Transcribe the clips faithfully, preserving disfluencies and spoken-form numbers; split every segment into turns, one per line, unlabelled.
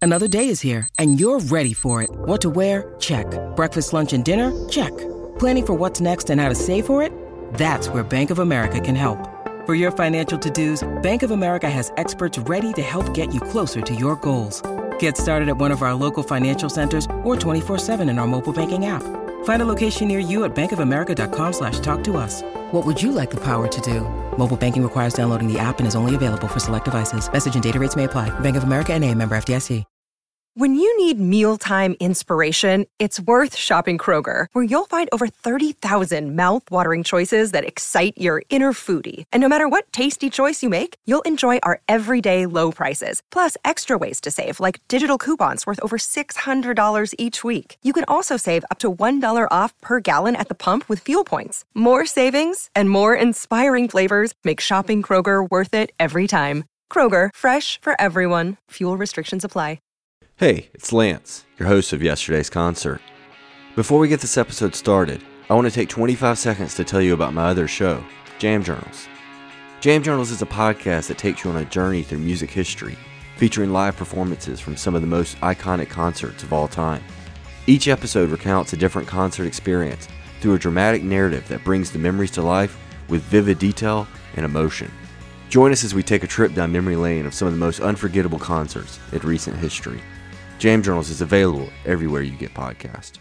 Another day is here, and you're ready for it. What to wear? Check. Breakfast, lunch, and dinner? Check. Planning for what's next and how to save for it? That's where Bank of America can help. For your financial to-dos, Bank of America has experts ready to help get you closer to your goals. Get started at one of our local financial centers or twenty-four seven in our mobile banking app. Find a location near you at bankofamerica.com slash talk to us. What would you like the power to do? Mobile banking requires downloading the app and is only available for select devices. Message and data rates may apply. Bank of America N A, member F D I C.
When you need mealtime inspiration, it's worth shopping Kroger, where you'll find over thirty thousand mouth-watering choices that excite your inner foodie. And no matter what tasty choice you make, you'll enjoy our everyday low prices, plus extra ways to save, like digital coupons worth over six hundred dollars each week. You can also save up to one dollar off per gallon at the pump with fuel points. More savings and more inspiring flavors make shopping Kroger worth it every time. Kroger, fresh for everyone. Fuel restrictions apply.
Hey, it's Lance, your host of yesterday's concert. Before we get this episode started, I want to take twenty-five seconds to tell you about my other show, Jam Journals. Jam Journals is a podcast that takes you on a journey through music history, featuring live performances from some of the most iconic concerts of all time. Each episode recounts a different concert experience through a dramatic narrative that brings the memories to life with vivid detail and emotion. Join us as we take a trip down memory lane of some of the most unforgettable concerts in recent history. Jam Journals is available everywhere you get podcasts.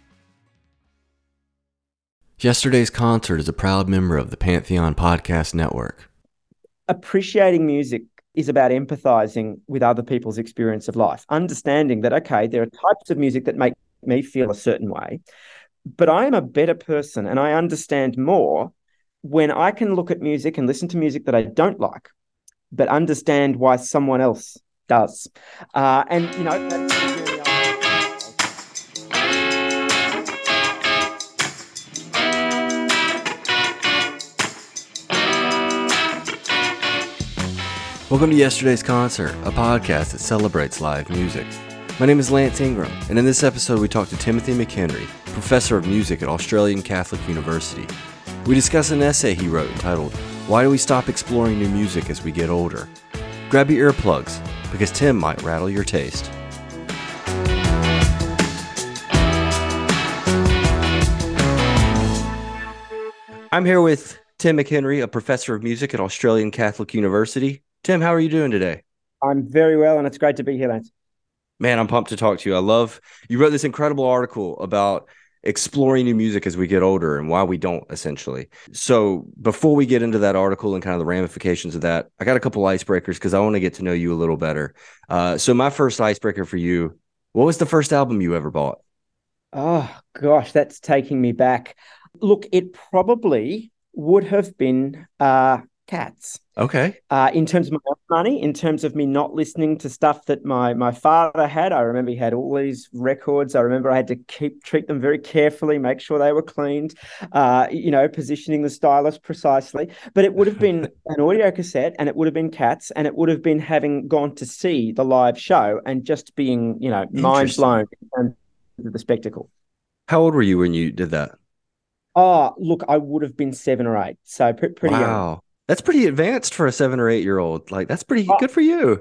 Yesterday's Concert is a proud member of the Pantheon Podcast Network.
Appreciating music is about empathizing with other people's experience of life, understanding that, okay, there are types of music that make me feel a certain way, but I am a better person and I understand more when I can look at music and listen to music that I don't like, but understand why someone else does. Uh, and, you know, that's really
Welcome to Yesterday's Concert, a podcast that celebrates live music. My name is Lance Ingram, and in this episode we talk to Timothy McHenry, professor of music at Australian Catholic University. We discuss an essay he wrote entitled, Why Do We Stop Exploring New Music as We Get Older? Grab your earplugs, because Tim might rattle your taste. I'm here with Tim McHenry, a professor of music at Australian Catholic University. Tim, how are you doing today?
I'm very well, and it's great to be here, Lance.
Man, I'm pumped to talk to you. I love, you wrote this incredible article about exploring new music as we get older and why we don't, essentially. So before we get into that article and kind of the ramifications of that, I got a couple icebreakers because I want to get to know you a little better. Uh, so my first icebreaker for you, what was the first album you ever bought?
Oh, gosh, that's taking me back. Look, it probably would have been uh, Cats.
Okay.
Uh, in terms of my own money, in terms of me not listening to stuff that my my father had. I remember he had all these records. I remember I had to keep treat them very carefully, make sure they were cleaned, uh, you know, positioning the stylus precisely. But it would have been an audio cassette, and it would have been Cats, and it would have been having gone to see the live show and just being, you know, mind blown and the spectacle.
How old were you when you did that?
Oh, look, I would have been seven or eight, so pre- pretty
wow.
young.
That's pretty advanced for a seven or eight year old. Like, that's pretty oh, good for you.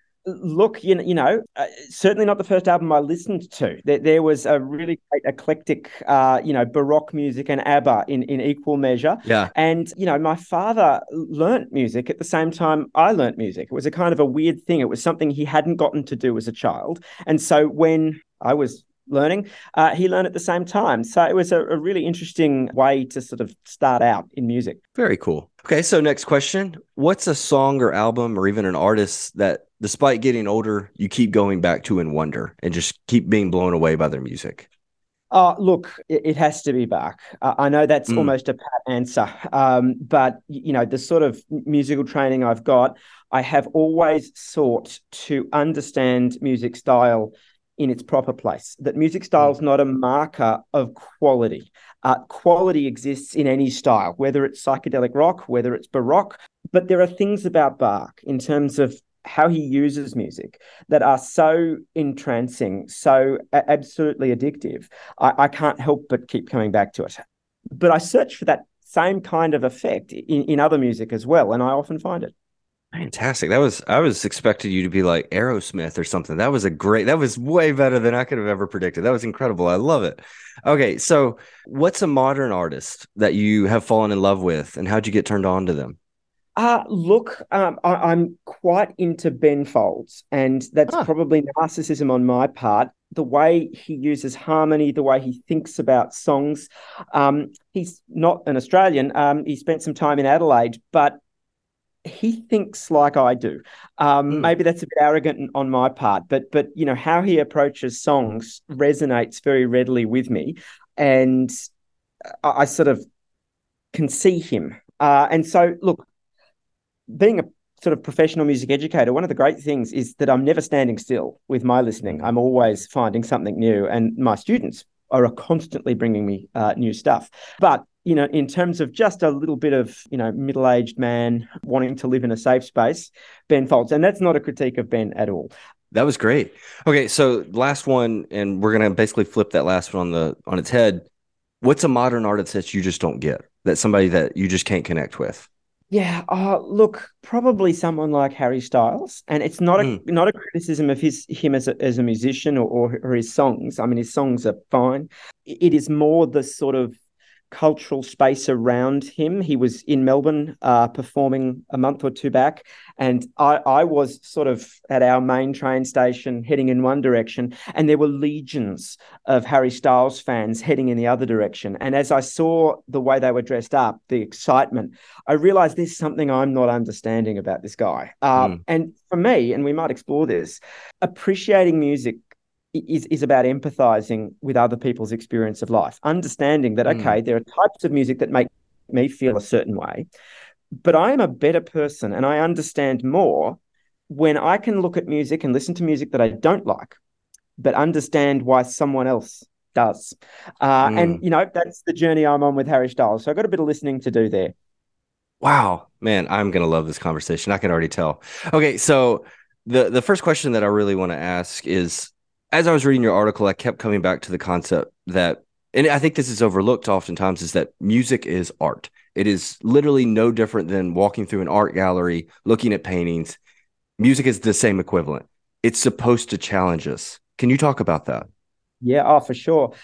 Look, you know, you know uh, certainly not the first album I listened to. There, there was a really great eclectic, uh, you know, Baroque music and ABBA in, in equal measure.
Yeah.
And, you know, my father learnt music at the same time I learnt music. It was a kind of a weird thing. It was something he hadn't gotten to do as a child. And so when I was learning, uh, he learned at the same time. So it was a, a really interesting way to sort of start out in music.
Very cool. Okay, so next question. What's a song or album or even an artist that, despite getting older, you keep going back to and wonder and just keep being blown away by their music?
Oh, look, it, it has to be Bach. Uh, I know that's mm. almost a pat answer, um, but, you know, the sort of musical training I've got, I have always sought to understand music style in its proper place, that music style is not a marker of quality. Uh, quality exists in any style, whether it's psychedelic rock, whether it's Baroque, but there are things about Bach in terms of how he uses music that are so entrancing, so a- absolutely addictive. I-, I can't help but keep coming back to it. But I search for that same kind of effect in, in other music as well, and I often find it.
Fantastic. That was I was expecting you to be like Aerosmith or something. That was a great, that was way better than I could have ever predicted. That was incredible. I love it. Okay, so what's a modern artist that you have fallen in love with, and how'd you get turned on to them?
Uh, look, um, I, I'm quite into Ben Folds, and that's
Huh.
probably narcissism on my part. The way he uses harmony, the way he thinks about songs. Um, he's not an Australian. Um, he spent some time in Adelaide, but he thinks like I do. Um,
Mm.
maybe that's a bit arrogant on my part, but but you know how he approaches songs resonates very readily with me, and I, I sort of can see him. Uh, and so, look, being a sort of professional music educator, one of the great things is that I'm never standing still with my listening. I'm always finding something new, and my students are constantly bringing me uh, new stuff. But you know, in terms of just a little bit of you know middle-aged man wanting to live in a safe space, Ben Folds, and that's not a critique of Ben at all.
That was great. Okay, so last one, and we're gonna basically flip that last one on the on its head. What's a modern artist that you just don't get? That somebody that you just can't connect with?
Yeah, oh, look, probably someone like Harry Styles, and it's not a
Mm.
not a criticism of his him as a as a musician or, or or his songs. I mean, his songs are fine. It is more the sort of cultural space around him. He was in Melbourne uh, performing a month or two back, and I, I was sort of at our main train station heading in one direction, and there were legions of Harry Styles fans heading in the other direction. And as I saw the way they were dressed up, the excitement, I realized there's something I'm not understanding about this guy. Uh,
Mm.
and for me, and we might explore this, appreciating music is is about empathizing with other people's experience of life, understanding that
Mm.
okay, there are types of music that make me feel a certain way, but I am a better person and I understand more when I can look at music and listen to music that I don't like, but understand why someone else does. Uh, and
Mm.
you know that's the journey I'm on with Harry Styles. So I've got a bit of listening to do there.
Wow, man, I'm gonna love this conversation. I can already tell. Okay, so the the first question that I really want to ask is, as I was reading your article, I kept coming back to the concept that, and I think this is overlooked oftentimes, is that music is art. It is literally no different than walking through an art gallery, looking at paintings. Music is the same equivalent. It's supposed to challenge us. Can you talk about that?
Yeah, oh, for sure.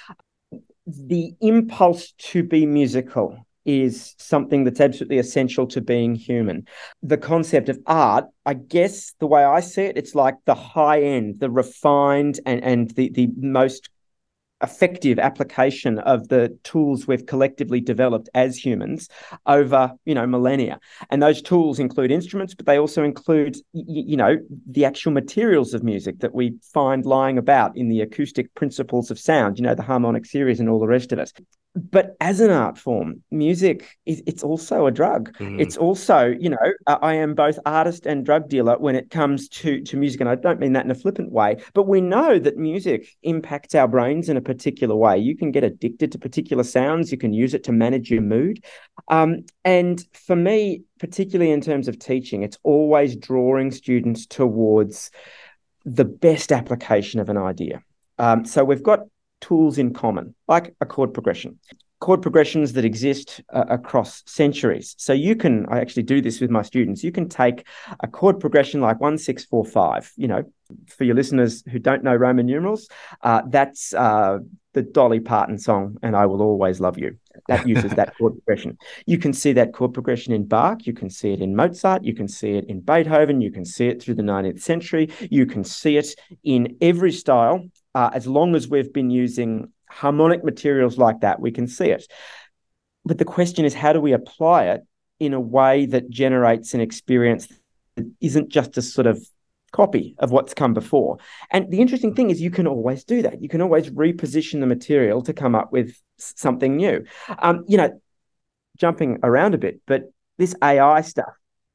The impulse to be musical is something that's absolutely essential to being human. The concept of art, I guess the way I see it, it's like the high end, the refined and, and the, the most effective application of the tools we've collectively developed as humans over you know millennia. And those tools include instruments, but they also include you know the actual materials of music that we find lying about in the acoustic principles of sound, you know the harmonic series and all the rest of it. But as an art form, music is it's also a drug.
Mm.
It's also, you know, I am both artist and drug dealer when it comes to to music, and I don't mean that in a flippant way. But we know that music impacts our brains in a particular way. You can get addicted to particular sounds. You can use it to manage your mood. Um, and for me, particularly in terms of teaching, it's always drawing students towards the best application of an idea. Um, so we've got tools in common, like a chord progression. Chord progressions that exist uh, across centuries. So you can, I actually do this with my students, you can take a chord progression like one, six, four, five, you know, for your listeners who don't know Roman numerals, uh, that's uh, the Dolly Parton song, And I Will Always Love You. That uses that chord progression. You can see that chord progression in Bach. You can see it in Mozart. You can see it in Beethoven. You can see it through the nineteenth century. You can see it in every style. Uh, as long as we've been using harmonic materials like that, we can see it. But the question is, how do we apply it in a way that generates an experience that isn't just a sort of copy of what's come before? And the interesting thing is you can always do that. You can always reposition the material to come up with something new. Um, you know, jumping around a bit, but this A I stuff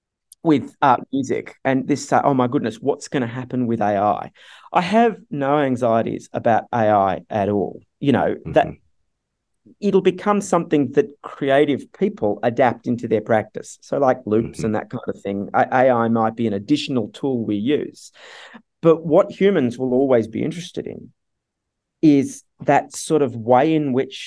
with uh, music and this, uh, oh my goodness, what's going to happen with A I? I have no anxieties about A I at all. You know, mm-hmm. that it'll become something that creative people adapt into their practice. So like loops mm-hmm. and that kind of thing, A I might be an additional tool we use. But what humans will always be interested in is that sort of way in which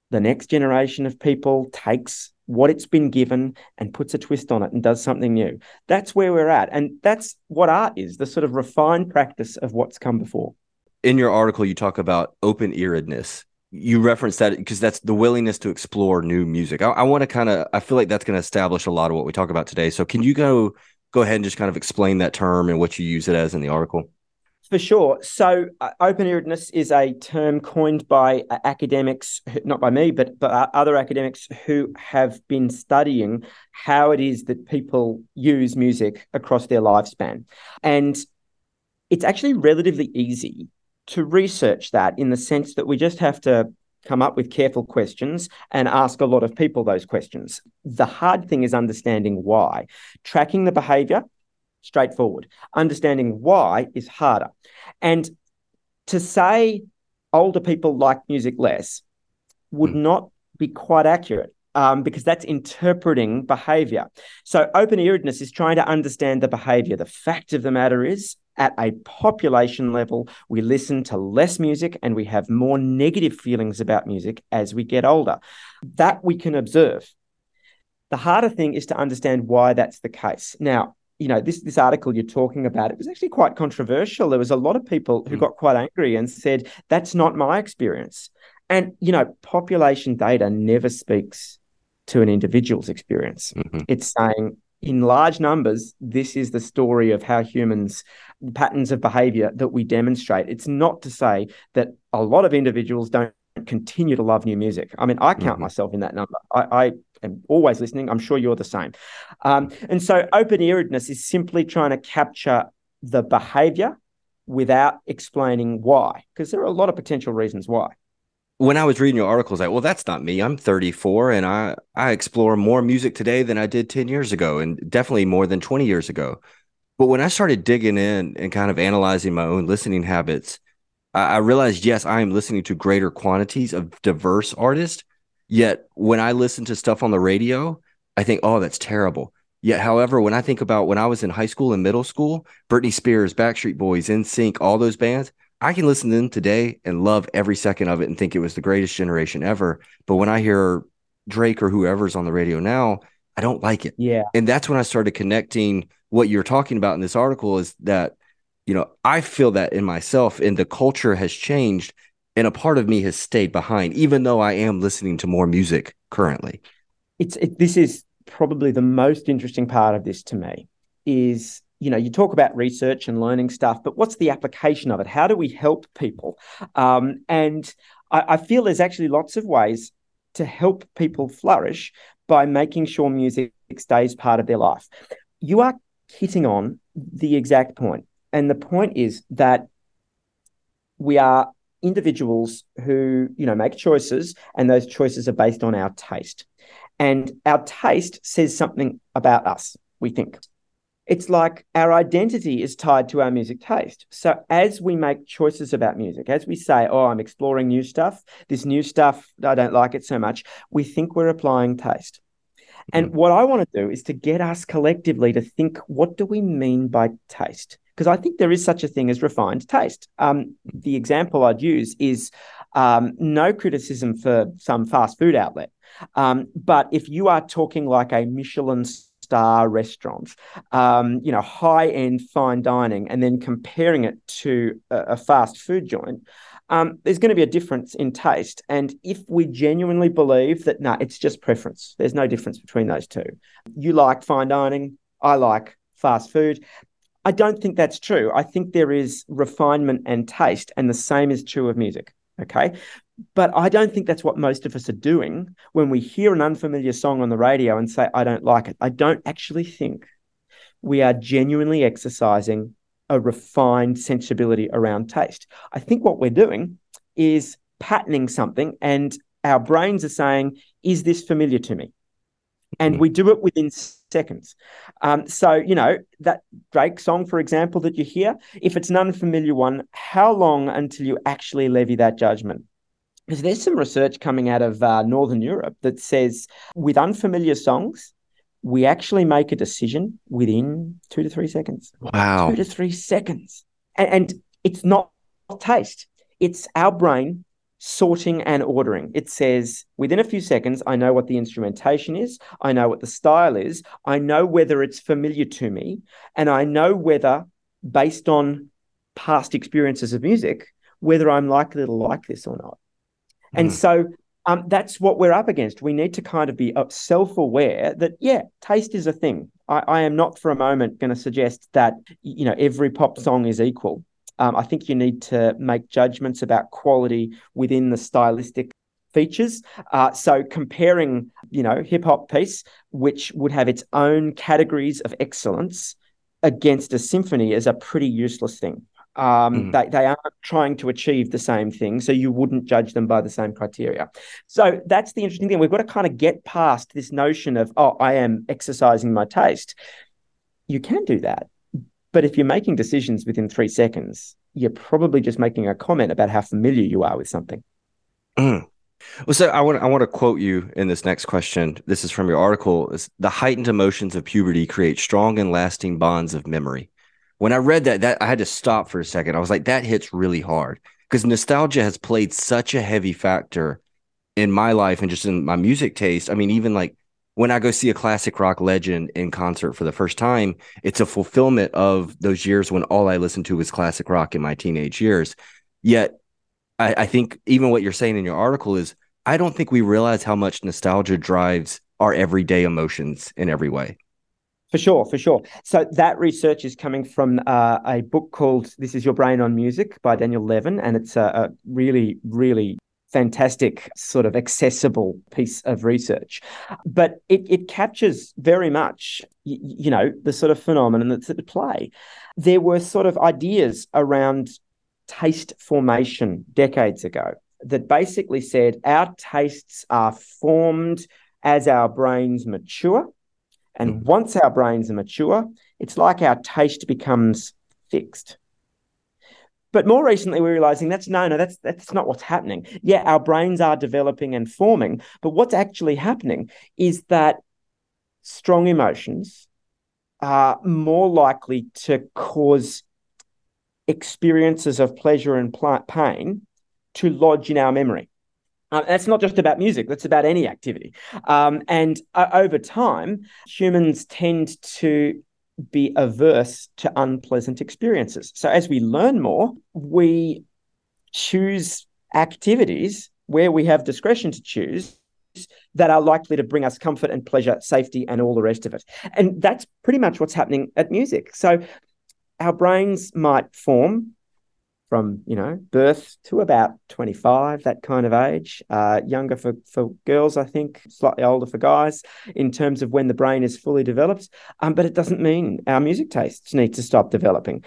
the next generation of people takes what it's been given and puts a twist on it and does something new. That's where we're at. And that's what art is, the sort of refined practice of what's come before.
In your article, you talk about open-earedness. You reference that because that's the willingness to explore new music. I, I want to kind of, I feel like that's going to establish a lot of what we talk about today. So can you go go ahead and just kind of explain that term and what you use it as in the article?
For sure. So uh, open-earedness is a term coined by uh, academics, not by me, but, but uh, other academics who have been studying how it is that people use music across their lifespan. And it's actually relatively easy to research that, in the sense that we just have to come up with careful questions and ask a lot of people those questions. The hard thing is understanding why. Tracking the behavior, straightforward. Understanding why is harder. And to say older people like music less would mm. not be quite accurate, um, because that's interpreting behavior. So open-earedness is trying to understand the behavior. The fact of the matter is, at a population level, we listen to less music and we have more negative feelings about music as we get older. That we can observe. The harder thing is to understand why that's the case. Now, you know, this, this article you're talking about, it was actually quite controversial. There was a lot of people who got quite angry and said, that's not my experience. And, you know, population data never speaks to an individual's experience. Mm-hmm. It's saying, in large numbers, this is the story of how humans, patterns of behavior that we demonstrate. It's not to say that a lot of individuals don't continue to love new music. I mean, I count mm-hmm. myself in that number. I, I am always listening. I'm sure you're the same. Um, and so open-earedness is simply trying to capture the behavior without explaining why, because there are a lot of potential reasons why.
When I was reading your articles, like, well, that's not me. I'm thirty-four and I, I explore more music today than I did ten years ago, and definitely more than twenty years ago. But when I started digging in and kind of analyzing my own listening habits, I, I realized, yes, I am listening to greater quantities of diverse artists. Yet when I listen to stuff on the radio, I think, oh, that's terrible. Yet, however, when I think about when I was in high school and middle school, Britney Spears, Backstreet Boys, N Sync, all those bands, I can listen to them today and love every second of it and think it was the greatest generation ever. But when I hear Drake or whoever's on the radio now, I don't like it.
Yeah.
And that's when I started connecting what you're talking about in this article, is that, you know, I feel that in myself, and the culture has changed and a part of me has stayed behind, even though I am listening to more music currently.
It's it, this is probably the most interesting part of this to me is, you know, you talk about research and learning stuff, but what's the application of it? How do we help people? Um, and I, I feel there's actually lots of ways to help people flourish by making sure music stays part of their life. You are hitting on the exact point. And the point is that we are individuals who, you know, make choices, and those choices are based on our taste. And our taste says something about us, we think. It's like our identity is tied to our music taste. So as we make choices about music, as we say, oh, I'm exploring new stuff, this new stuff, I don't like it so much, we think we're applying taste. Mm-hmm. And what I want to do is to get us collectively to think, what do we mean by taste? Because I think there is such a thing as refined taste. Um, the example I'd use is um, no criticism for some fast food outlet. Um, but if you are talking like a Michelin star restaurant, um, you know, high-end fine dining, and then comparing it to a, a fast food joint, um, there's going to be a difference in taste. And if we genuinely believe that, no, it's just preference, there's no difference between those two. You like fine dining, I like fast food. I don't think that's true. I think there is refinement and taste, and the same is true of music, okay? But I don't think that's what most of us are doing when we hear an unfamiliar song on the radio and say, I don't like it. I don't actually think we are genuinely exercising a refined sensibility around taste. I think what we're doing is patterning something, and our brains are saying, is this familiar to me? And mm. we do it within seconds. Um, so, you know, that Drake song, for example, that you hear, if it's an unfamiliar one, how long until you actually levy that judgment? Because there's some research coming out of uh, Northern Europe that says with unfamiliar songs, we actually make a decision within two to three seconds.
Wow.
Two to three seconds. And, and it's not taste. It's our brain sorting and ordering. It says within a few seconds, I know what the instrumentation is, I know what the style is, I know whether it's familiar to me, and I know whether, based on past experiences of music, whether I'm likely to like this or not. Mm. And so um, that's what we're up against. We need to kind of be self-aware that, yeah, taste is a thing. I, I am not for a moment going to suggest that, you know, every pop song is equal. Um, I think you need to make judgments about quality within the stylistic features. Uh, so comparing, you know, hip hop piece, which would have its own categories of excellence, against a symphony is a pretty useless thing. Um, mm. they, they aren't trying to achieve the same thing, so you wouldn't judge them by the same criteria. So that's the interesting thing. We've got to kind of get past this notion of, oh, I am exercising my taste. You can do that. But if you're making decisions within three seconds, you're probably just making a comment about how familiar you are with something.
Mm. Well, so I want I want to quote you in this next question. This is from your article. It's, the heightened emotions of puberty create strong and lasting bonds of memory. When I read that, that I had to stop for a second. I was like, that hits really hard, because nostalgia has played such a heavy factor in my life and just in my music taste. I mean, even like when I go see a classic rock legend in concert for the first time, it's a fulfillment of those years when all I listened to was classic rock in my teenage years. Yet, I, I think even what you're saying in your article is, I don't think we realize how much nostalgia drives our everyday emotions in every way.
For sure, for sure. So that research is coming from uh, a book called This Is Your Brain on Music by Daniel Levin, and it's a, a really, really fantastic sort of accessible piece of research. But it, it captures very much, you, you know, the sort of phenomenon that's at play. There were sort of ideas around taste formation decades ago that basically said our tastes are formed as our brains mature. And mm. once our brains are mature, it's like our taste becomes fixed. But more recently, we're realizing that's no, no, that's that's not what's happening. Yeah, our brains are developing and forming, but what's actually happening is that strong emotions are more likely to cause experiences of pleasure and pl- pain to lodge in our memory. Uh, that's not just about music, that's about any activity. Um, and uh, over time, humans tend to be averse to unpleasant experiences. So as we learn more, we choose activities where we have discretion to choose that are likely to bring us comfort and pleasure, safety, and all the rest of it. And that's pretty much what's happening at music. So our brains might form from, you know, birth to about twenty-five, that kind of age, uh, younger for, for girls, I think, slightly older for guys, in terms of when the brain is fully developed. Um, but it doesn't mean our music tastes need to stop developing.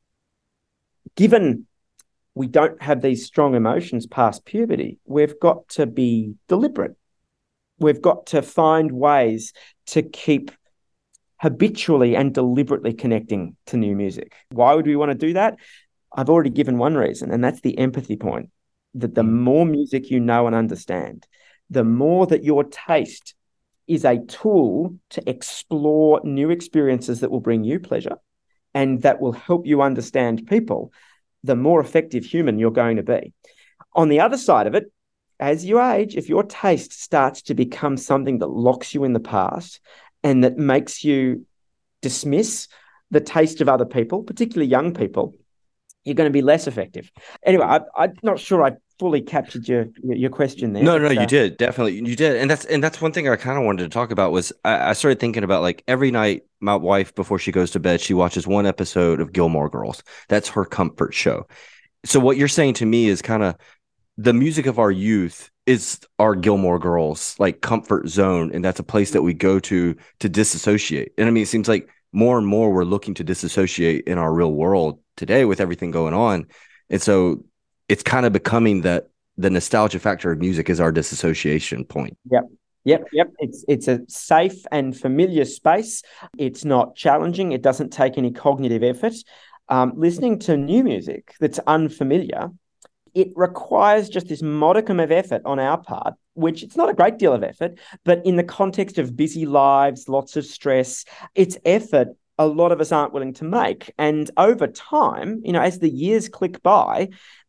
Given we don't have these strong emotions past puberty, we've got to be deliberate. We've got to find ways to keep habitually and deliberately connecting to new music. Why would we want to do that? I've already given one reason, and that's the empathy point, that the more music you know and understand, the more that your taste is a tool to explore new experiences that will bring you pleasure and that will help you understand people, the more effective human you're going to be. On the other side of it, as you age, if your taste starts to become something that locks you in the past and that makes you dismiss the taste of other people, particularly young people, you're going to be less effective. Anyway, I, I'm not sure I fully captured your your question there.
No, no, uh, you did. Definitely. You did. And that's and that's one thing I kind of wanted to talk about was I, I started thinking about, like, every night my wife, before she goes to bed, she watches one episode of Gilmore Girls. That's her comfort show. So what you're saying to me is kind of the music of our youth is our Gilmore Girls, like, comfort zone. And that's a place that we go to to disassociate. And I mean, it seems like more and more we're looking to disassociate in our real world today with everything going on. And so it's kind of becoming that the nostalgia factor of music is our disassociation point.
Yep. Yep. Yep. It's, it's a safe and familiar space. It's not challenging. It doesn't take any cognitive effort. Um, listening to new music that's unfamiliar, it requires just this modicum of effort on our part, which it's not a great deal of effort, but in the context of busy lives, lots of stress, it's effort a lot of us aren't willing to make. And over time, you know, as the years click by,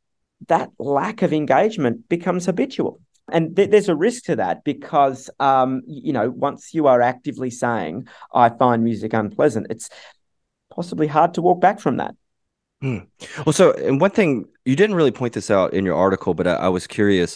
that lack of engagement becomes habitual. And th- there's a risk to that because, um, you know, once you are actively saying, I find music unpleasant, it's possibly hard to walk back from that.
Hmm. Well, so, and one thing, you didn't really point this out in your article, but I, I was curious.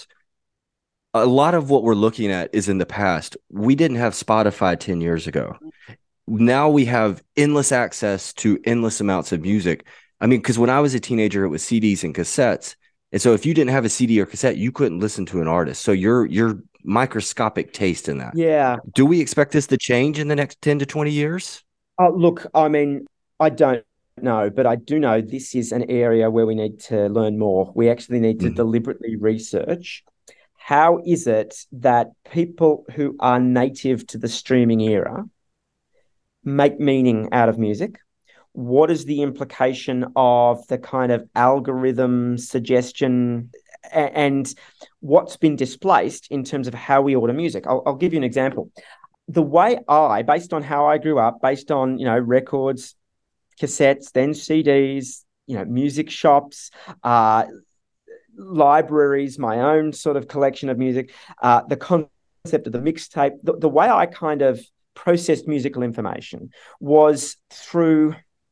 A lot of what we're looking at is in the past. We didn't have Spotify ten years ago. Now we have endless access to endless amounts of music. I mean, because when I was a teenager, it was C Ds and cassettes. And so if you didn't have a C D or cassette, you couldn't listen to an artist. So your your microscopic taste in that.
Yeah.
Do we expect this to change in the next ten to twenty years?
Oh, look, I mean, I don't know, but I do know this is an area where we need to learn more. We actually need to mm-hmm. deliberately research. How is it that people who are native to the streaming era make meaning out of music? What is the implication of the kind of algorithm suggestion and what's been displaced in terms of how we order music? I'll, I'll give you an example. The way I, based on how I grew up, based on, you know, records, cassettes, then C Ds, you know, music shops, uh, libraries, my own sort of collection of music, uh, the concept of the mixtape, the, the way I kind of processed musical information was through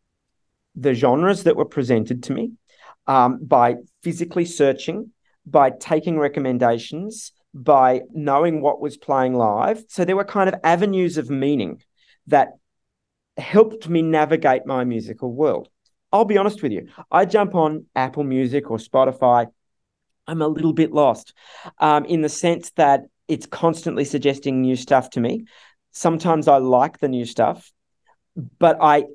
the genres that were presented to me, um, by physically searching, by taking recommendations, by knowing what was playing live. So there were kind of avenues of meaning that helped me navigate my musical world. I'll be honest with you. I jump on Apple Music or Spotify, I'm a little bit lost um, in the sense that it's constantly suggesting new stuff to me. Sometimes I like the new stuff, but I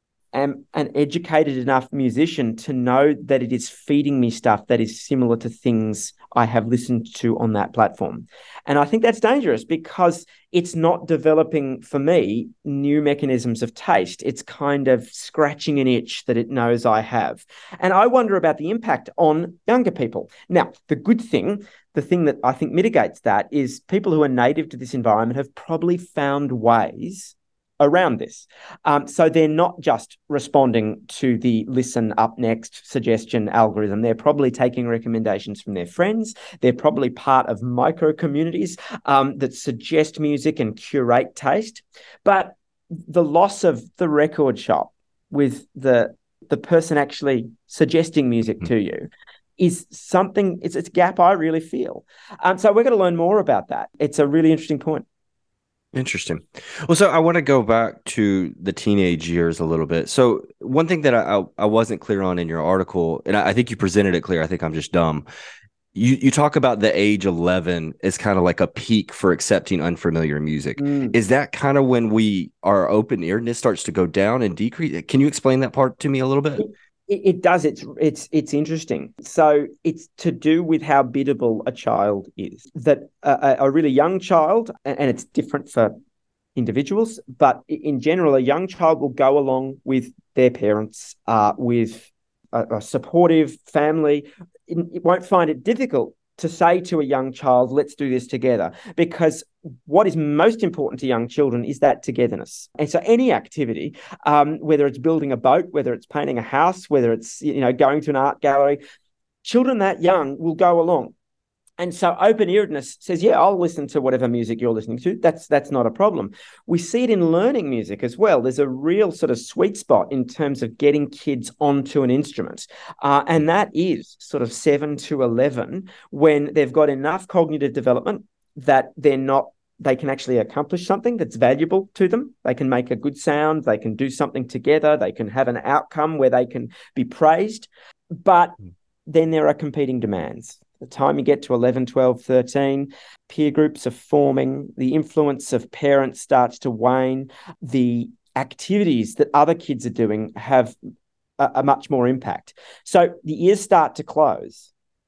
am an educated enough musician to know that it is feeding me stuff that is similar to things I have listened to on that platform. And I think that's dangerous because it's not developing, for me, new mechanisms of taste. It's kind of scratching an itch that it knows I have. And I wonder about the impact on younger people. Now, the good thing, the thing that I think mitigates that is people who are native to this environment have probably found ways around this. Um, so they're not just responding to the listen up next suggestion algorithm. They're probably taking recommendations from their friends. They're probably part of micro communities um, that suggest music and curate taste. But the loss of the record shop with the the person actually suggesting music mm-hmm. to you is something, it's, it's a gap I really feel. Um, so we're going to learn more about that. It's a really interesting point.
Interesting. Well, so I want to go back to the teenage years a little bit. So one thing that I, I, I wasn't clear on in your article, and I, I think you presented it clear, I think I'm just dumb. You you talk about the age eleven as kind of like a peak for accepting unfamiliar music. Mm. Is that kind of when we our open-earedness starts to go down and decrease? Can you explain that part to me a little bit?
It, it does. It's it's it's interesting. So it's to do with how biddable a child is. That a, a really young child, and it's different for individuals, but in general, a young child will go along with their parents, uh, with a, a supportive family. It, it won't find it difficult to say to a young child, let's do this together, because what is most important to young children is that togetherness. And so any activity, um, whether it's building a boat, whether it's painting a house, whether it's, you know, going to an art gallery, children that young will go along. And so open-earedness says, yeah, I'll listen to whatever music you're listening to. That's that's not a problem. We see it in learning music as well. There's a real sort of sweet spot in terms of getting kids onto an instrument. Uh, and that is sort of seven to eleven, when they've got enough cognitive development that they're not, they can actually accomplish something that's valuable to them. They can make a good sound. They can do something together. They can have an outcome where they can be praised. But then there are competing demands. The time you get to eleven, twelve, thirteen, peer groups are forming, the influence of parents starts to wane, the activities that other kids are doing have a, a much more impact. So the ears start to close,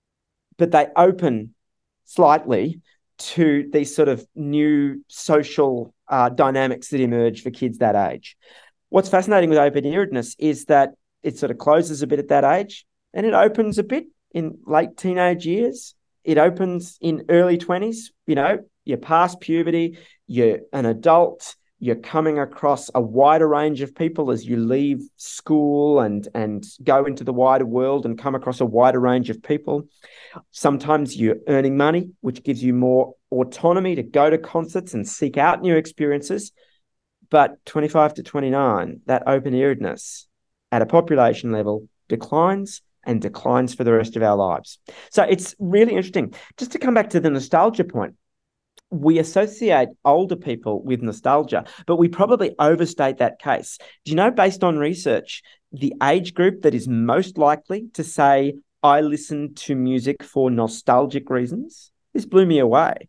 but they open slightly to these sort of new social uh, dynamics that emerge for kids that age. What's fascinating with open-earedness is that it sort of closes a bit at that age and it opens a bit in late teenage years. It opens in early twenties. You know, you're past puberty, you're an adult, You're coming across a wider range of people as you leave school and, and go into the wider world and come across a wider range of people. Sometimes you're earning money, which gives you more autonomy to go to concerts and seek out new experiences. But twenty-five to twenty-nine, that open-earedness at a population level declines and declines for the rest of our lives. So it's really interesting. Just to come back to the nostalgia point, we associate older people with nostalgia, but we probably overstate that case. Do you know, based on research, the age group that is most likely to say, I listen to music for nostalgic reasons, this blew me away.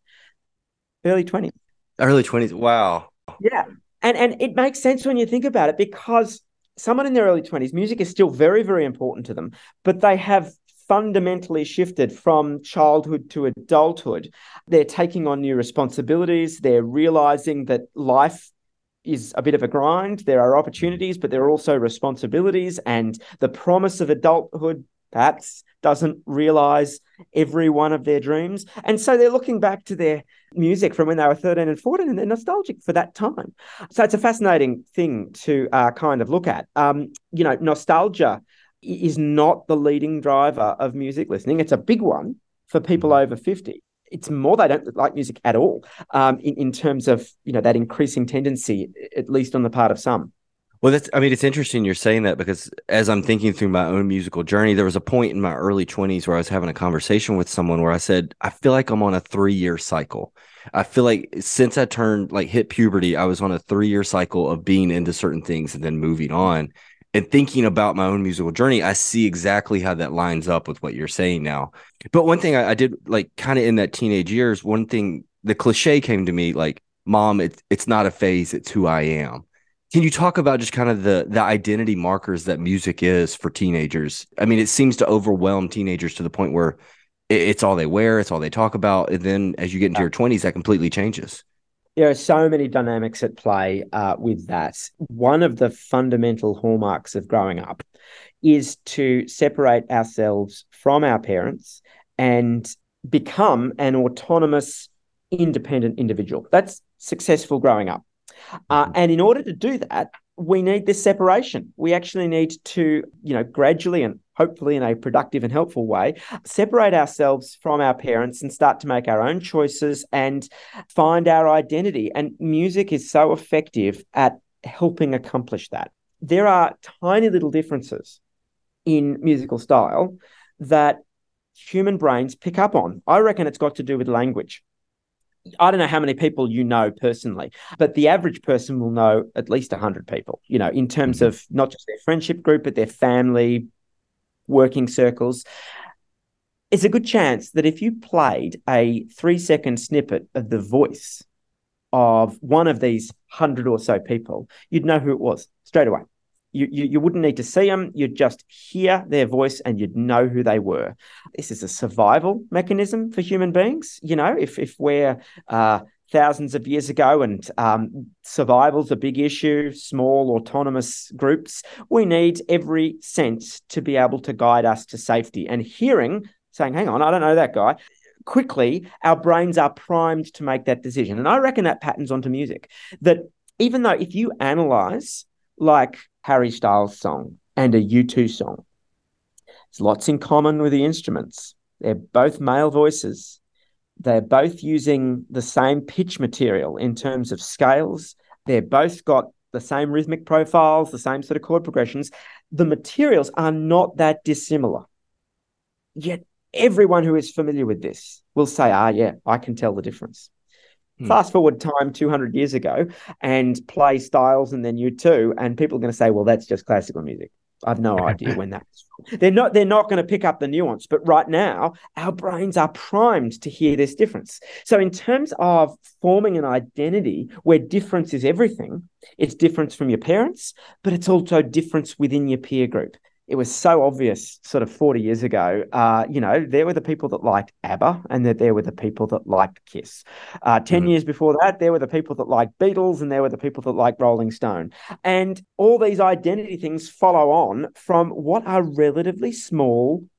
Early twenties.
Early twenties. Wow.
Yeah. And, and it makes sense when you think about it, because someone in their early twenties, music is still very, very important to them, but they have fundamentally shifted from childhood to adulthood. They're taking on new responsibilities. They're realizing that life is a bit of a grind. There are opportunities, but there are also responsibilities, and the promise of adulthood perhaps doesn't realize every one of their dreams. And so they're looking back to their music from when they were thirteen and fourteen, and they're nostalgic for that time. So it's a fascinating thing to uh, kind of look at. Um, you know, nostalgia is not the leading driver of music listening. It's a big one for people over fifty. It's more they don't like music at all, um, in, in terms of, you know, that increasing tendency, at least on the part of some.
Well, that's, I mean, it's interesting you're saying that, because as I'm thinking through my own musical journey, there was a point in my early twenties where I was having a conversation with someone where I said, I feel like I'm on a three-year cycle. I feel like since I turned, like hit puberty, I was on a three-year cycle of being into certain things and then moving on. And thinking about my own musical journey, I see exactly how that lines up with what you're saying now. But one thing I, I did, like, kind of in that teenage years, one thing, the cliche came to me, like, Mom, it's it's not a phase, it's who I am. Can you talk about just kind of the the identity markers that music is for teenagers? I mean, it seems to overwhelm teenagers to the point where it, it's all they wear, it's all they talk about. And then as you get into your twenties, that completely changes.
There are so many dynamics at play uh, with that. One of the fundamental hallmarks of growing up is to separate ourselves from our parents and become an autonomous, independent individual. That's successful growing up. Uh, and in order to do that, we need this separation. We actually need to, you know, gradually and hopefully in a productive and helpful way, separate ourselves from our parents and start to make our own choices and find our identity. And music is so effective at helping accomplish that. There are tiny little differences in musical style that human brains pick up on. I reckon it's got to do with language. I don't know how many people you know personally, but the average person will know at least one hundred people, you know, in terms of not just their friendship group, but their family, working circles. It's a good chance that if you played a three-second snippet of the voice of one of these hundred or so people, you'd know who it was straight away. You, you, you wouldn't need to see them. You'd just hear their voice and you'd know who they were. This is a survival mechanism for human beings. You know, if, if we're uh, thousands of years ago and um, survival's a big issue, small autonomous groups, we need every sense to be able to guide us to safety. And hearing, saying, hang on, I don't know that guy, quickly, our brains are primed to make that decision. And I reckon that patterns onto music. That even though if you analyze like Harry Styles' song and a U two song, there's lots in common with the instruments. They're both male voices. They're both using the same pitch material in terms of scales. They're both got the same rhythmic profiles, the same sort of chord progressions. The materials are not that dissimilar. Yet everyone who is familiar with this will say, ah, yeah, I can tell the difference. Hmm. Fast forward time two hundred years ago and play Styles and then U two, and people are going to say, well, that's just classical music. I've no idea when that's from. They're not, they're not going to pick up the nuance. But right now, our brains are primed to hear this difference. So in terms of forming an identity where difference is everything, it's difference from your parents, but it's also difference within your peer group. It was so obvious sort of forty years ago, uh, you know, there were the people that liked ABBA and that there were the people that liked Kiss. Uh, ten mm-hmm. years before that, there were the people that liked Beatles and there were the people that liked Rolling Stone. And all these identity things follow on from what are relatively small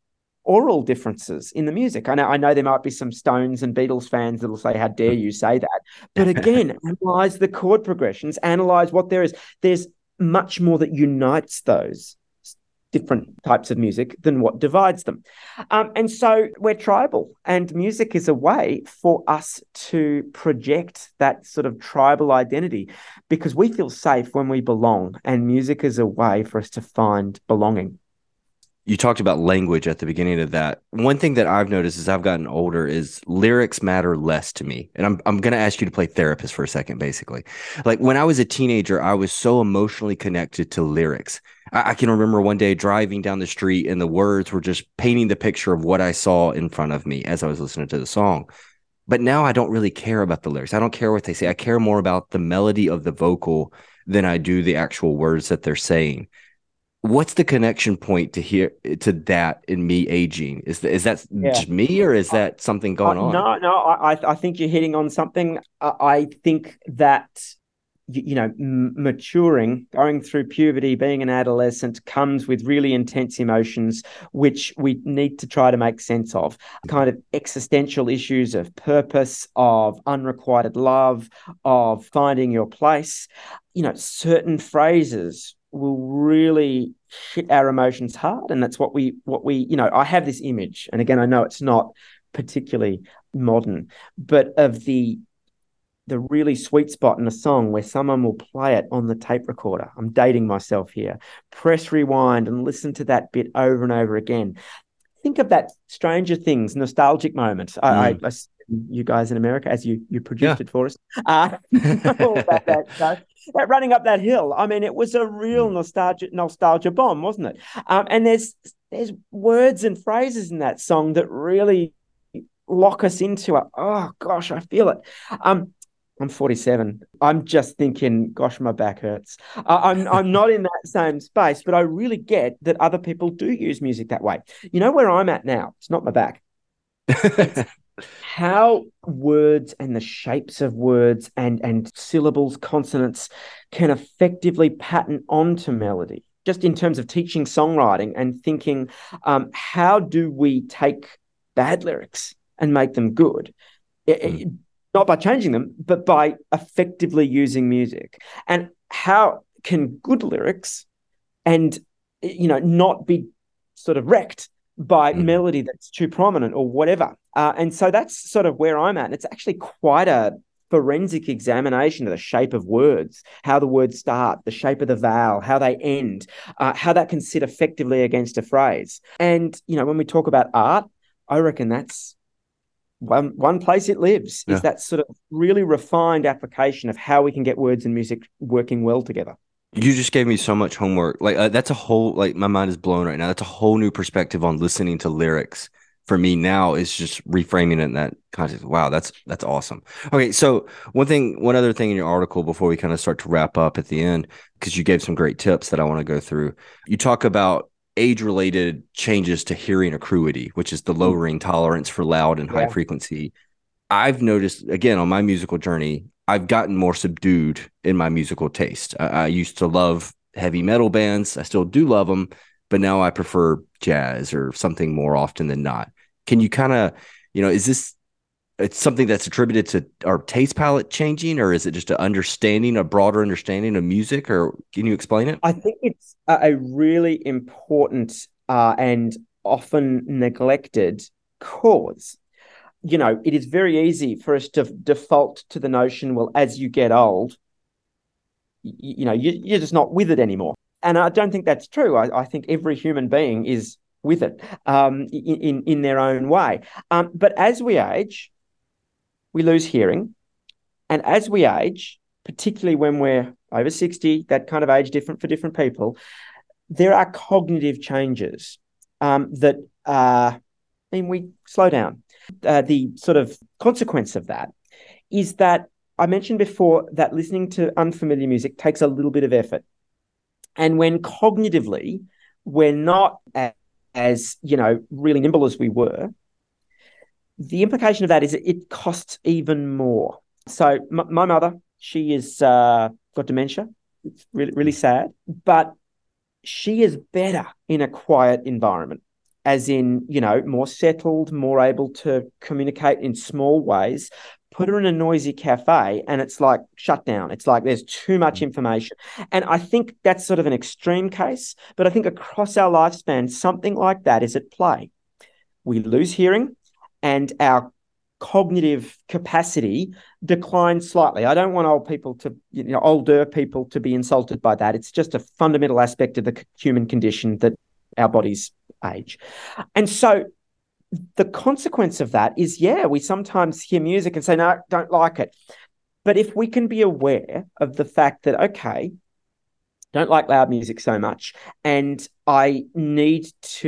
oral differences in the music. I know, I know there might be some Stones and Beatles fans that'll say, how dare you say that? But again, analyze the chord progressions, analyze what there is. There's much more that unites those different types of music than what divides them. Um, and so we're tribal, and music is a way for us to project that sort of tribal identity, because we feel safe when we belong, and music is a way for us to find belonging.
You talked about language at the beginning of that. One thing that I've noticed as I've gotten older is lyrics matter less to me. And I'm I'm going to ask you to play therapist for a second, basically. Like when I was a teenager, I was so emotionally connected to lyrics. I, I can remember one day driving down the street and the words were just painting the picture of what I saw in front of me as I was listening to the song. But now I don't really care about the lyrics. I don't care what they say. I care more about the melody of the vocal than I do the actual words that they're saying. What's the connection point to hear to that in me aging? Is that, is that yeah. just me, or is that something going
uh,
on?
No, no, I, I think you're hitting on something. Uh, I think that, you, you know, m- maturing, going through puberty, being an adolescent comes with really intense emotions, which we need to try to make sense of. Kind of existential issues of purpose, of unrequited love, of finding your place. You know, certain phrases will really hit our emotions hard, and that's what we what we you know I have this image, and again I know it's not particularly modern, but of the the really sweet spot in a song where someone will play it on the tape recorder. I'm dating myself here. Press rewind and listen to that bit over and over again. Think of that Stranger Things nostalgic moment. Mm. I, I, I you guys in America, as you you produced yeah. it for us, uh, all that, that, that, that running up that hill. I mean, it was a real nostalgia nostalgia bomb, wasn't it? Um, and there's there's words and phrases in that song that really lock us into it. Oh gosh, I feel it. Um, I'm forty-seven. I'm just thinking, gosh, my back hurts. Uh, I'm I'm not in that same space, but I really get that other people do use music that way. You know where I'm at now? It's not my back. It's how words and the shapes of words and, and syllables, consonants can effectively pattern onto melody. Just in terms of teaching songwriting and thinking, um, how do we take bad lyrics and make them good? It, mm. it, not by changing them, but by effectively using music. And how can good lyrics and, you know, not be sort of wrecked by mm. melody that's too prominent or whatever. Uh, and so that's sort of where I'm at. And it's actually quite a forensic examination of the shape of words, how the words start, the shape of the vowel, how they end, uh, how that can sit effectively against a phrase. And, you know, when we talk about art, I reckon that's one, one place it lives, yeah. is that sort of really refined application of how we can get words and music working well together.
You just gave me so much homework. Like uh, that's a whole, like my mind is blown right now. That's a whole new perspective on listening to lyrics for me now, is just reframing it in that context. Wow, that's that's awesome. Okay, so one thing, one other thing in your article before we kind of start to wrap up at the end, because you gave some great tips that I want to go through. You talk about age-related changes to hearing acuity, which is the lowering tolerance for loud and yeah. high frequency. I've noticed, again, on my musical journey, I've gotten more subdued in my musical taste. I, I used to love heavy metal bands. I still do love them, but now I prefer jazz or something more often than not. Can you kind of, you know, is this it's something that's attributed to our taste palette changing, or is it just an understanding, a broader understanding of music, or can you explain it?
I think it's a really important uh, and often neglected cause. You know, it is very easy for us to default to the notion, well, as you get old, you, you know, you, you're just not with it anymore. And I don't think that's true. I, I think every human being is with it um, in, in, in their own way. Um, but as we age, we lose hearing. And as we age, particularly when we're over sixty, that kind of age different for different people, there are cognitive changes um, that uh, mean we slow down. Uh, the sort of consequence of that is that I mentioned before that listening to unfamiliar music takes a little bit of effort. And when cognitively we're not as, as you know, really nimble as we were, the implication of that is it costs even more. So m- my mother, she is uh, got dementia. It's really, really sad, but she is better in a quiet environment. as in, you know, more settled, more able to communicate in small ways. Put her in a noisy cafe and it's like shut down. It's like there's too much information. And I think that's sort of an extreme case, but I think across our lifespan, something like that is at play. We lose hearing and our cognitive capacity declines slightly. I don't want old people to, you know, older people to be insulted by that. It's just a fundamental aspect of the human condition that our bodies age. And so the consequence of that is, yeah, we sometimes hear music and say, no, don't like it. But if we can be aware of the fact that, okay, don't like loud music so much, and I need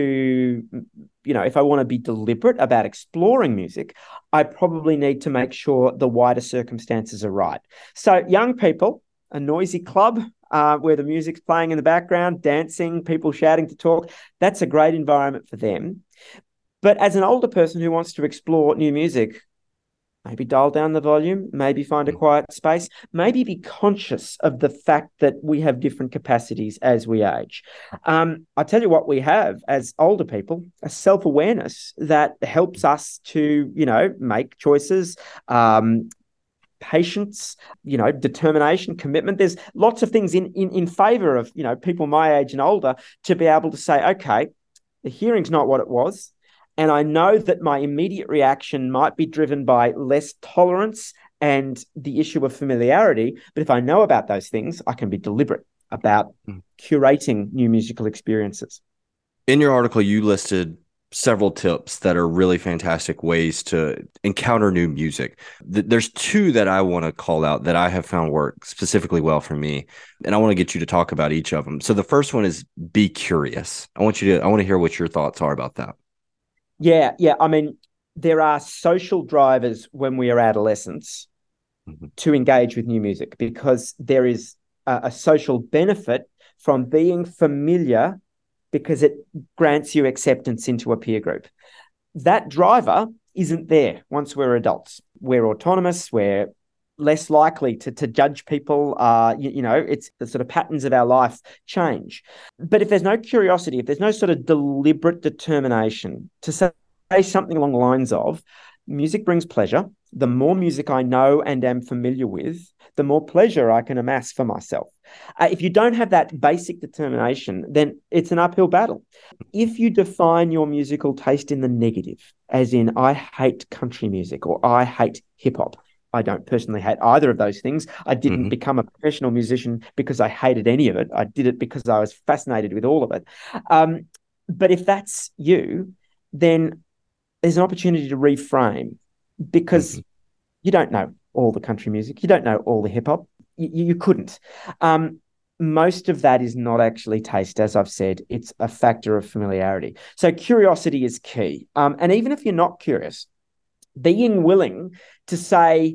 to, you know, if I want to be deliberate about exploring music, I probably need to make sure the wider circumstances are right. So young people, a noisy club uh, where the music's playing in the background, dancing, people shouting to talk, that's a great environment for them. But as an older person who wants to explore new music, maybe dial down the volume, maybe find a quiet space, maybe be conscious of the fact that we have different capacities as we age. Um, I tell you what we have as older people, a self-awareness that helps us to, you know, make choices, um, patience, you know, determination, commitment. There's lots of things in, in, in favor of, you know, people my age and older to be able to say, okay, the hearing's not what it was. And I know that my immediate reaction might be driven by less tolerance and the issue of familiarity. But if I know about those things, I can be deliberate about curating new musical experiences.
In your article, you listed several tips that are really fantastic ways to encounter new music. There's two that I want to call out that I have found work specifically well for me. And I want to get you to talk about each of them. So the first one is be curious. I want you to, I want to hear what your thoughts are about that.
Yeah, yeah. I mean, there are social drivers when we are adolescents mm-hmm. to engage with new music because there is a, a social benefit from being familiar because it grants you acceptance into a peer group. That driver isn't there once we're adults. We're autonomous, we're less likely to, to judge people. Uh, you, you know, it's the sort of patterns of our life change. But if there's no curiosity, if there's no sort of deliberate determination to say something along the lines of, music brings pleasure. The more music I know and am familiar with, the more pleasure I can amass for myself. Uh, if you don't have that basic determination, then it's an uphill battle. If you define your musical taste in the negative, as in, I hate country music or I hate hip hop, I don't personally hate either of those things. I didn't mm-hmm. become a professional musician because I hated any of it. I did it because I was fascinated with all of it. Um, but if that's you, then there's an opportunity to reframe because mm-hmm. you don't know all the country music. You don't know all the hip hop. You, you couldn't. Um, most of that is not actually taste, as I've said. It's a factor of familiarity. So curiosity is key. Um, and even if you're not curious, being willing to say,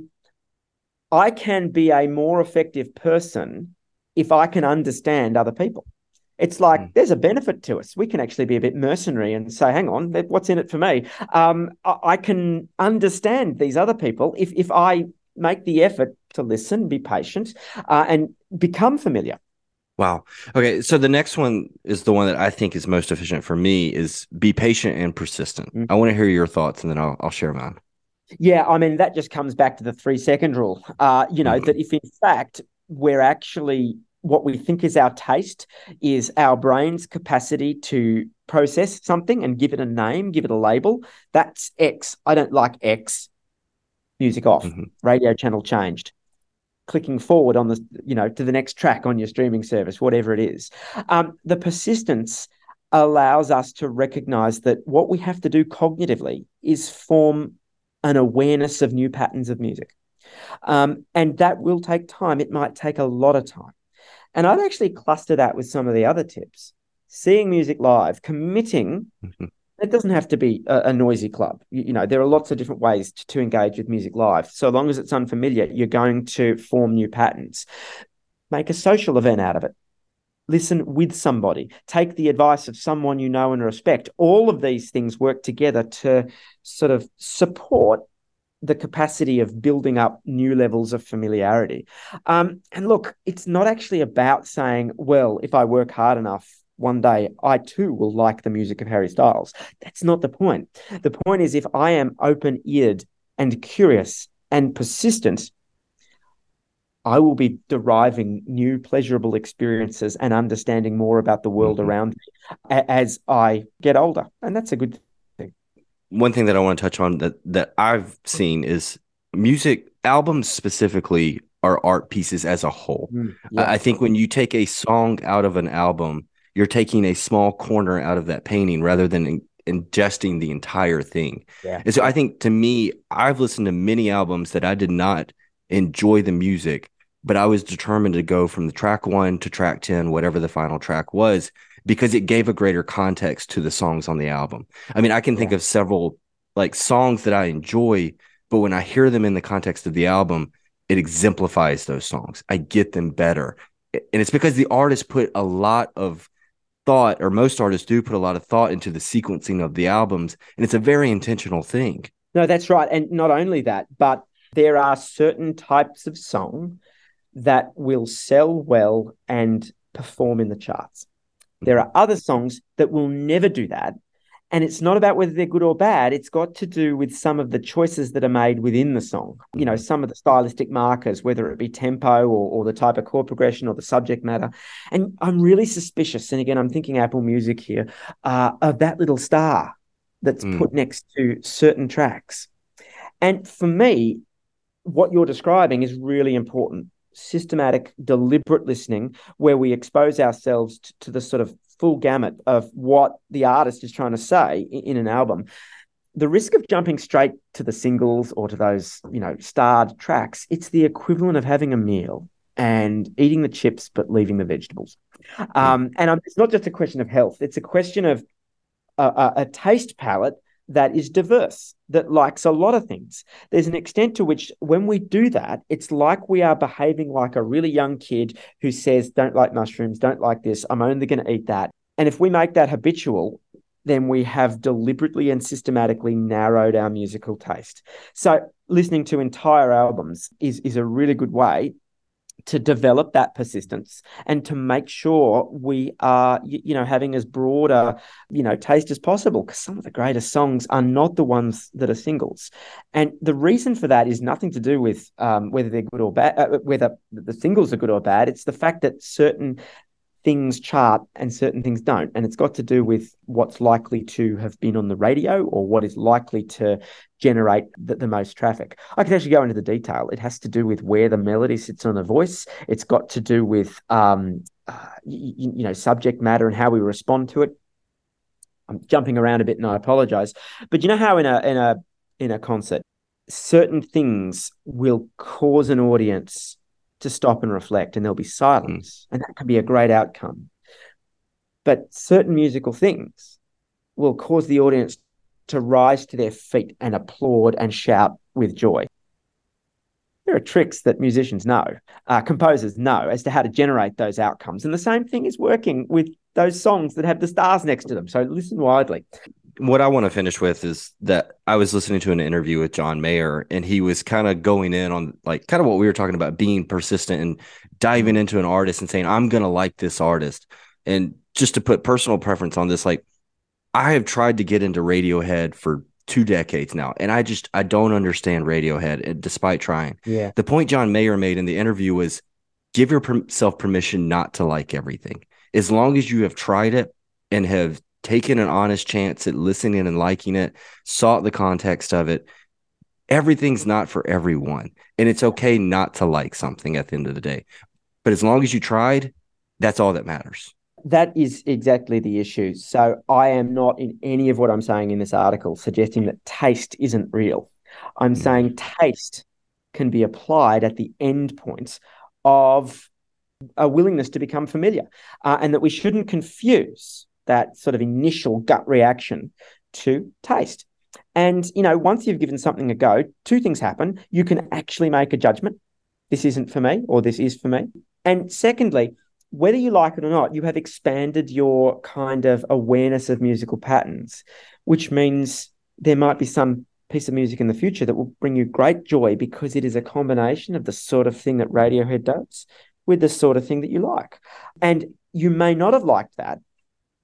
I can be a more effective person if I can understand other people. It's like mm. there's a benefit to us. We can actually be a bit mercenary and say, hang on, what's in it for me? Um, I, I can understand these other people if, if I make the effort to listen, be patient, uh, and become familiar.
Wow. Okay. So the next one is the one that I think is most efficient for me is be patient and persistent. Mm. I want to hear your thoughts and then I'll, I'll share mine.
Yeah. I mean, that just comes back to the three second rule, uh, you know, mm-hmm. that if in fact we're actually, what we think is our taste is our brain's capacity to process something and give it a name, give it a label. That's X. I don't like X. Music off. Mm-hmm. Radio channel changed. Clicking forward on the, you know, to the next track on your streaming service, whatever it is. Um, the persistence allows us to recognize that what we have to do cognitively is form an awareness of new patterns of music. Um, and that will take time. It might take a lot of time. And I'd actually cluster that with some of the other tips. Seeing music live, committing, mm-hmm. it doesn't have to be a, a noisy club. You, you know, there are lots of different ways to, to engage with music live. So long as it's unfamiliar, you're going to form new patterns. Make a social event out of it. Listen with somebody. Take the advice of someone you know and respect. All of these things work together to sort of support the capacity of building up new levels of familiarity. Um, and look, it's not actually about saying, well, if I work hard enough, one day I too will like the music of Harry Styles. That's not the point. The point is, if I am open-eared and curious and persistent, I will be deriving new pleasurable experiences and understanding more about the world mm-hmm. around me as I get older. And that's a good thing.
One thing that I want to touch on that, that I've seen is music albums specifically are art pieces as a whole. Mm, yeah. I think when you take a song out of an album, you're taking a small corner out of that painting rather than in, ingesting the entire thing. Yeah. And so I think, to me, I've listened to many albums that I did not enjoy the music, but I was determined to go from the track one to track ten, whatever the final track was, because it gave a greater context to the songs on the album. I mean, I can think yeah. of several like songs that I enjoy, but when I hear them in the context of the album, it exemplifies those songs. I get them better. And it's because the artist put a lot of thought, or most artists do put a lot of thought into the sequencing of the albums. And it's a very intentional thing.
No, that's right. And not only that, but there are certain types of song that will sell well and perform in the charts. There are other songs that will never do that. And it's not about whether they're good or bad. It's got to do with some of the choices that are made within the song. You know, some of the stylistic markers, whether it be tempo or, or the type of chord progression or the subject matter. And I'm really suspicious, and again, I'm thinking Apple Music here, uh, of that little star that's mm. put next to certain tracks. And for me, what you're describing is really important. Systematic, deliberate listening where we expose ourselves to, to the sort of full gamut of what the artist is trying to say in, in an album. The risk of jumping straight to the singles or to those, you know, starred tracks, it's the equivalent of having a meal and eating the chips but leaving the vegetables. Um, and um, it's not just a question of health. It's a question of a, a, a taste palette that is diverse, that likes a lot of things. There's an extent to which when we do that, it's like we are behaving like a really young kid who says, don't like mushrooms, don't like this, I'm only going to eat that. And if we make that habitual, then we have deliberately and systematically narrowed our musical taste. So listening to entire albums is, is a really good way to develop that persistence and to make sure we are, you know, having as broad a, you know, taste as possible, because some of the greatest songs are not the ones that are singles. And the reason for that is nothing to do with um, whether they're good or bad, uh, whether the singles are good or bad. It's the fact that certain things chart and certain things don't. And it's got to do with what's likely to have been on the radio or what is likely to generate the, the most traffic. I could actually go into the detail. It has to do with where the melody sits on the voice. It's got to do with, um, uh, you, you know, subject matter and how we respond to it. I'm jumping around a bit and I apologize. But you know how in a in a in a concert, certain things will cause an audience to stop and reflect, and there'll be silence, mm. and that can be a great outcome. But certain musical things will cause the audience to rise to their feet and applaud and shout with joy. There are tricks that musicians know, uh, composers know, as to how to generate those outcomes. And the same thing is working with those songs that have the stars next to them. So listen widely.
What I want to finish with is that I was listening to an interview with John Mayer, and he was kind of going in on like kind of what we were talking about, being persistent and diving into an artist and saying, I'm going to like this artist. And just to put personal preference on this, like I have tried to get into Radiohead for two decades now, and I just, I don't understand Radiohead despite trying.
Yeah.
The point John Mayer made in the interview was give yourself permission not to like everything. As long as you have tried it and have taken an honest chance at listening and liking it, sought the context of it, everything's not for everyone. And it's okay not to like something at the end of the day. But as long as you tried, that's all that matters.
That is exactly the issue. So I am not in any of what I'm saying in this article suggesting that taste isn't real. I'm mm. saying taste can be applied at the end points of a willingness to become familiar, uh, and that we shouldn't confuse that sort of initial gut reaction to taste. And, you know, once you've given something a go, two things happen. You can actually make a judgment. This isn't for me, or this is for me. And secondly, whether you like it or not, you have expanded your kind of awareness of musical patterns, which means there might be some piece of music in the future that will bring you great joy because it is a combination of the sort of thing that Radiohead does with the sort of thing that you like. And you may not have liked that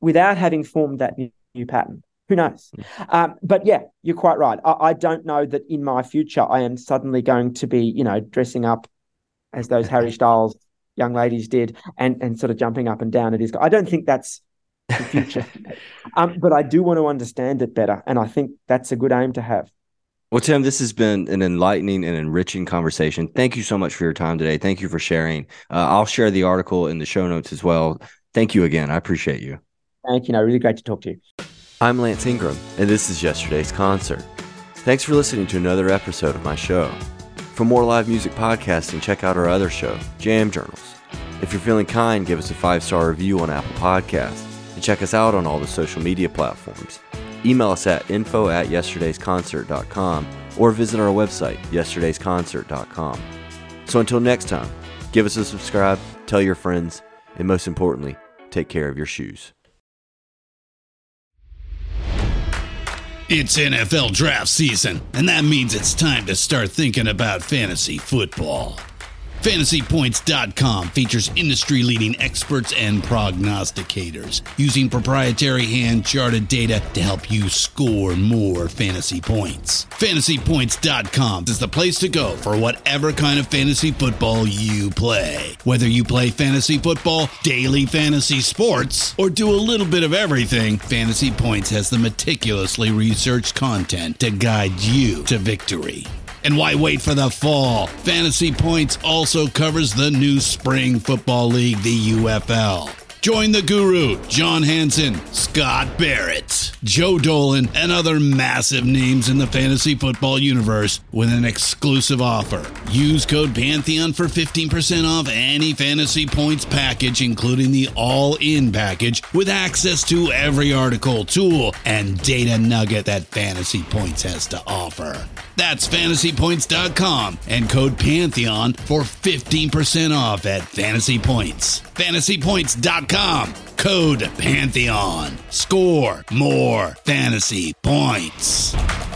without having formed that new, new pattern. Who knows? Um, but yeah, you're quite right. I, I don't know that in my future I am suddenly going to be, you know, dressing up as those Harry Styles young ladies did and, and sort of jumping up and down at his. I don't think that's the future. um, but I do want to understand it better. And I think that's a good aim to have.
Well, Tim, this has been an enlightening and enriching conversation. Thank you so much for your time today. Thank you for sharing. Uh, I'll share the article in the show notes as well. Thank you again. I appreciate you.
Thank you. No, really great to talk to you.
I'm Lance Ingram, and this is Yesterday's Concert. Thanks for listening to another episode of my show. For more live music podcasting, check out our other show, Jam Journals. If you're feeling kind, give us a five-star review on Apple Podcasts, and check us out on all the social media platforms. Email us at info at yesterdays concert dot com or visit our website, yesterdays concert dot com. So until next time, give us a subscribe, tell your friends, and most importantly, take care of your shoes.
It's N F L draft season, and that means it's time to start thinking about fantasy football. Fantasy Points dot com features industry-leading experts and prognosticators using proprietary hand-charted data to help you score more fantasy points. Fantasy Points dot com is the place to go for whatever kind of fantasy football you play. Whether you play fantasy football, daily fantasy sports, or do a little bit of everything, Fantasy Points has the meticulously researched content to guide you to victory. And why wait for the fall? Fantasy Points also covers the new spring football league, the U F L. Join the guru, John Hansen, Scott Barrett, Joe Dolan, and other massive names in the fantasy football universe with an exclusive offer. Use code Pantheon for fifteen percent off any Fantasy Points package, including the all-in package, with access to every article, tool, and data nugget that Fantasy Points has to offer. That's Fantasy Points dot com and code Pantheon for fifteen percent off at Fantasy Points. Fantasy Points dot com, code Pantheon. Score more fantasy points.